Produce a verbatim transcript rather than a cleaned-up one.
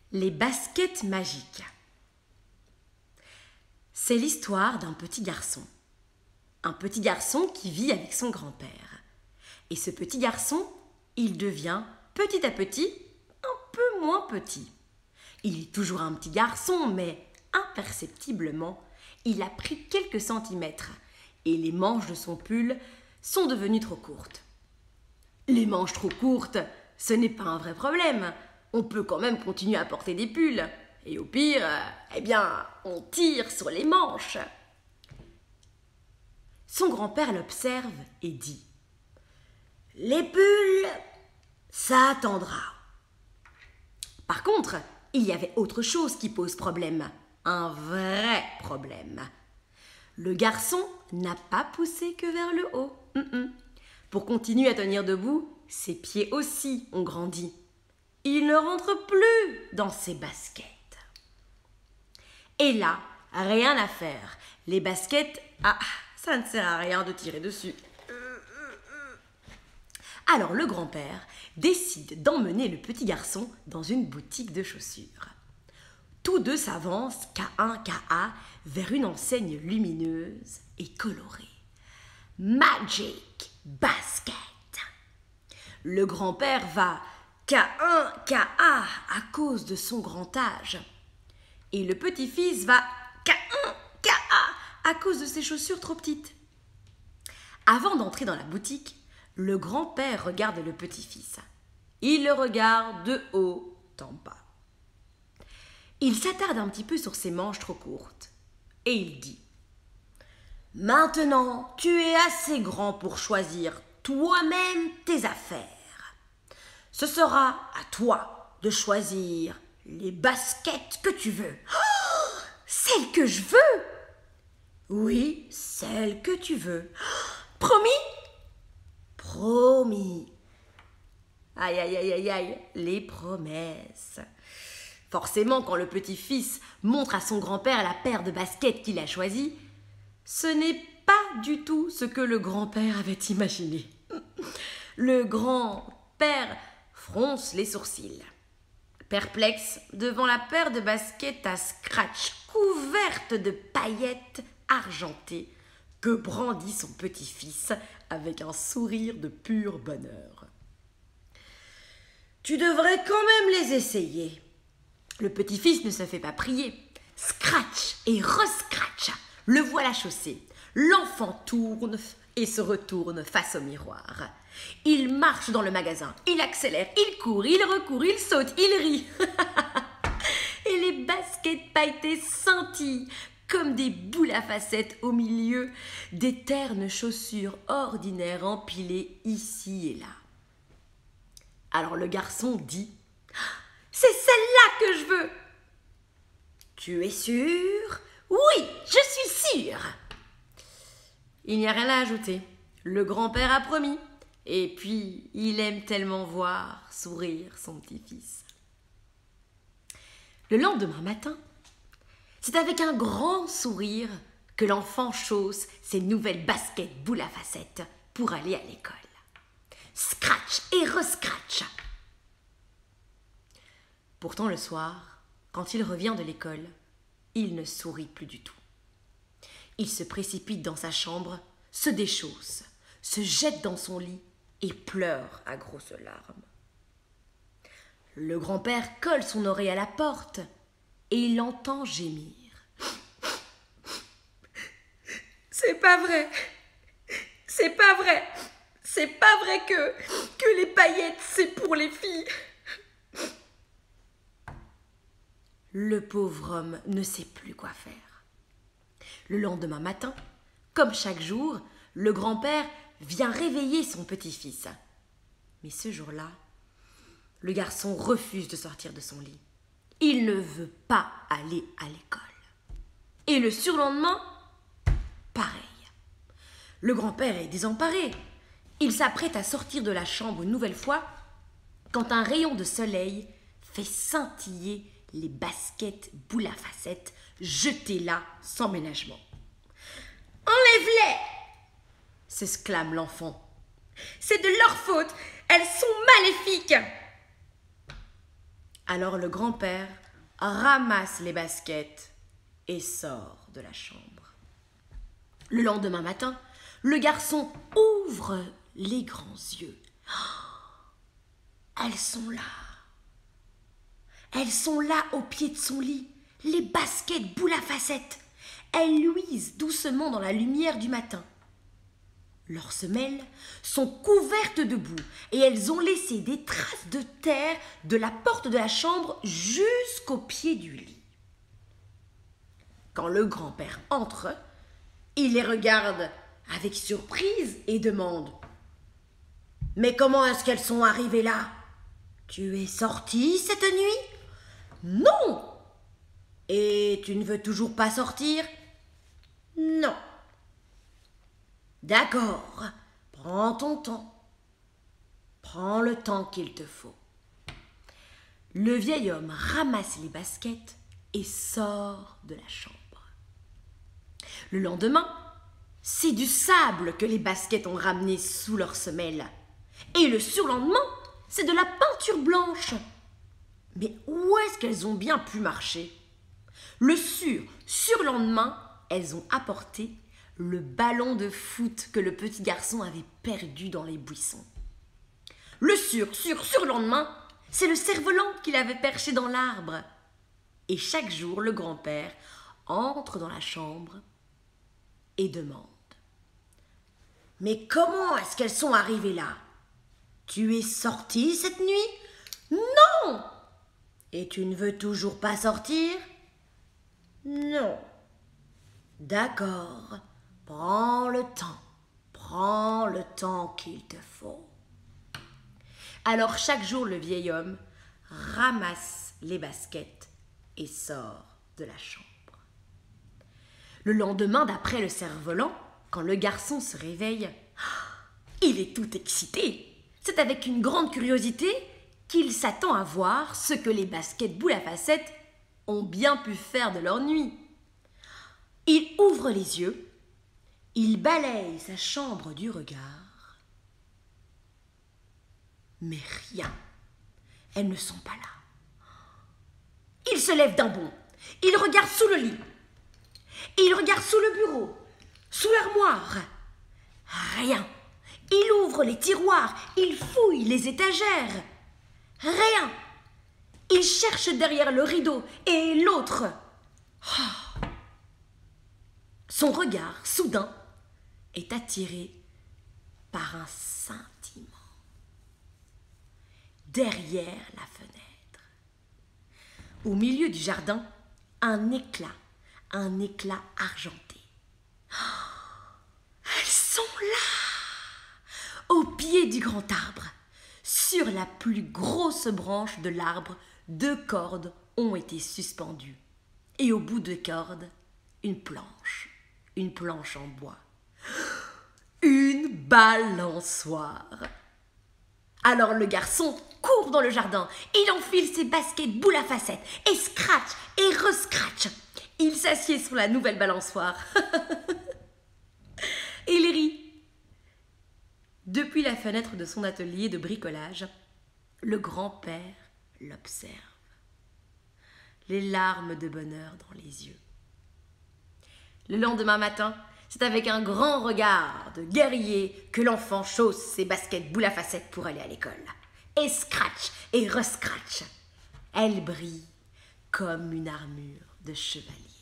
Les baskets magiques. C'est l'histoire d'un petit garçon. Un petit garçon qui vit avec son grand-père. Et ce petit garçon, il devient petit à petit un peu moins petit. Il est toujours un petit garçon, mais imperceptiblement, il a pris quelques centimètres et les manches de son pull sont devenues trop courtes. Les manches trop courtes, ce n'est pas un vrai problème. On peut quand même continuer à porter des pulls. Et au pire, eh bien, on tire sur les manches. Son grand-père l'observe et dit « Les pulls, ça attendra. » Par contre, il y avait autre chose qui pose problème. Un vrai problème. Le garçon n'a pas poussé que vers le haut. Mm-mm. Pour continuer à tenir debout, ses pieds aussi ont grandi. Il ne rentre plus dans ses baskets. Et là, rien à faire. Les baskets, ah, ça ne sert à rien de tirer dessus. Alors le grand-père décide d'emmener le petit garçon dans une boutique de chaussures. Tous deux s'avancent qu'à un, qu'à un, vers une enseigne lumineuse et colorée. Magic Basket. Le grand-père va qu'à un, qu'à un à cause de son grand âge. Et le petit-fils va qu'à un, qu'à un à cause de ses chaussures trop petites. Avant d'entrer dans la boutique, le grand-père regarde le petit-fils. Il le regarde de haut en bas. Il s'attarde un petit peu sur ses manches trop courtes. Et il dit « Maintenant, tu es assez grand pour choisir toi-même tes affaires. Ce sera à toi de choisir les baskets que tu veux. »« Oh, celles que je veux ?»« Oui, celles que tu veux. »« Promis ?»« Promis. » Aïe, aïe, aïe, aïe, aïe, les promesses. Forcément, quand le petit-fils montre à son grand-père la paire de baskets qu'il a choisie, ce n'est pas du tout ce que le grand-père avait imaginé. Le grand-père fronce les sourcils, perplexe devant la paire de baskets à scratch couverte de paillettes argentées que brandit son petit-fils avec un sourire de pur bonheur. « Tu devrais quand même les essayer. » Le petit-fils ne se fait pas prier. Scratch et rescratch, le voilà chaussé. L'enfant tourne et se retourne face au miroir. Il marche dans le magasin, il accélère, il court, il recourt, il saute, il rit. Et les baskets pailletées scintillent comme des boules à facettes au milieu des ternes chaussures ordinaires empilées ici et là. Alors le garçon dit « C'est celle-là que je veux !»« Tu es sûr ?»« Oui, je suis sûr !» Il n'y a rien à ajouter. Le grand-père a promis. Et puis, il aime tellement voir sourire son petit-fils. Le lendemain matin, c'est avec un grand sourire que l'enfant chausse ses nouvelles baskets boules à facettes pour aller à l'école. Scratch et rescratch. Pourtant, le soir, quand il revient de l'école, il ne sourit plus du tout. Il se précipite dans sa chambre, se déchausse, se jette dans son lit et pleure à grosses larmes. Le grand-père colle son oreille à la porte et il l'entend gémir. « C'est pas vrai, c'est pas vrai, c'est pas vrai que, que les paillettes, c'est pour les filles. » Le pauvre homme ne sait plus quoi faire. Le lendemain matin, comme chaque jour, le grand-père vient réveiller son petit-fils. Mais ce jour-là, le garçon refuse de sortir de son lit. Il ne veut pas aller à l'école. Et le surlendemain, pareil. Le grand-père est désemparé. Il s'apprête à sortir de la chambre une nouvelle fois quand un rayon de soleil fait scintiller les baskets boules à facettes jetées là sans ménagement. « Enlève-les !» s'exclame l'enfant. « C'est de leur faute, elles sont maléfiques !» Alors le grand-père ramasse les baskets et sort de la chambre. Le lendemain matin, le garçon ouvre les grands yeux. Oh, elles sont là. Elles sont là au pied de son lit, les baskets boule à facettes. Elles luisent doucement dans la lumière du matin. Leurs semelles sont couvertes de boue et elles ont laissé des traces de terre de la porte de la chambre jusqu'au pied du lit. Quand le grand-père entre, il les regarde avec surprise et demande « Mais comment est-ce qu'elles sont arrivées là? Tu es sortie cette nuit? »« Non !»« Et tu ne veux toujours pas sortir? »« Non. »« D'accord, prends ton temps. Prends le temps qu'il te faut. » Le vieil homme ramasse les baskets et sort de la chambre. Le lendemain, c'est du sable que les baskets ont ramené sous leurs semelles. Et le surlendemain, c'est de la peinture blanche. Mais où est-ce qu'elles ont bien pu marcher? Le sur, surlendemain, elles ont apporté le ballon de foot que le petit garçon avait perdu dans les buissons. Le sur, sur, surlendemain, c'est le cerf-volant qu'il avait perché dans l'arbre. Et chaque jour, le grand-père entre dans la chambre et demande « Mais comment est-ce qu'elles sont arrivées là? Tu es sortie cette nuit? Non! Et tu ne veux toujours pas sortir? Non. D'accord, prends le temps, prends le temps qu'il te faut. » Alors chaque jour, le vieil homme ramasse les baskets et sort de la chambre. Le lendemain, d'après le cerf-volant, quand le garçon se réveille, il est tout excité. C'est avec une grande curiosité qu'il s'attend à voir ce que les baskets boules à facettes ont bien pu faire de leur nuit. Il ouvre les yeux, il balaye sa chambre du regard, mais rien, elles ne sont pas là. Il se lève d'un bond, il regarde sous le lit, il regarde sous le bureau, sous l'armoire, rien. Il ouvre les tiroirs, il fouille les étagères, rien. Il cherche derrière le rideau et l'autre. Oh. Son regard, soudain, est attiré par un scintillement. Derrière la fenêtre, au milieu du jardin, un éclat, un éclat argenté. Oh, elles sont là, au pied du grand arbre. Sur la plus grosse branche de l'arbre, deux cordes ont été suspendues. Et au bout de cordes, une planche, une planche en bois. Une balançoire. Alors le garçon court dans le jardin, il enfile ses baskets boules à facettes et scratch et rescratch. Il s'assied sur la nouvelle balançoire. Il rit. Depuis la fenêtre de son atelier de bricolage, le grand-père l'observe. Les larmes de bonheur dans les yeux. Le lendemain matin, c'est avec un grand regard de guerrier que l'enfant chausse ses baskets boules à facettes pour aller à l'école. Et scratch et rescratch. Elle brille comme une armure de chevalier.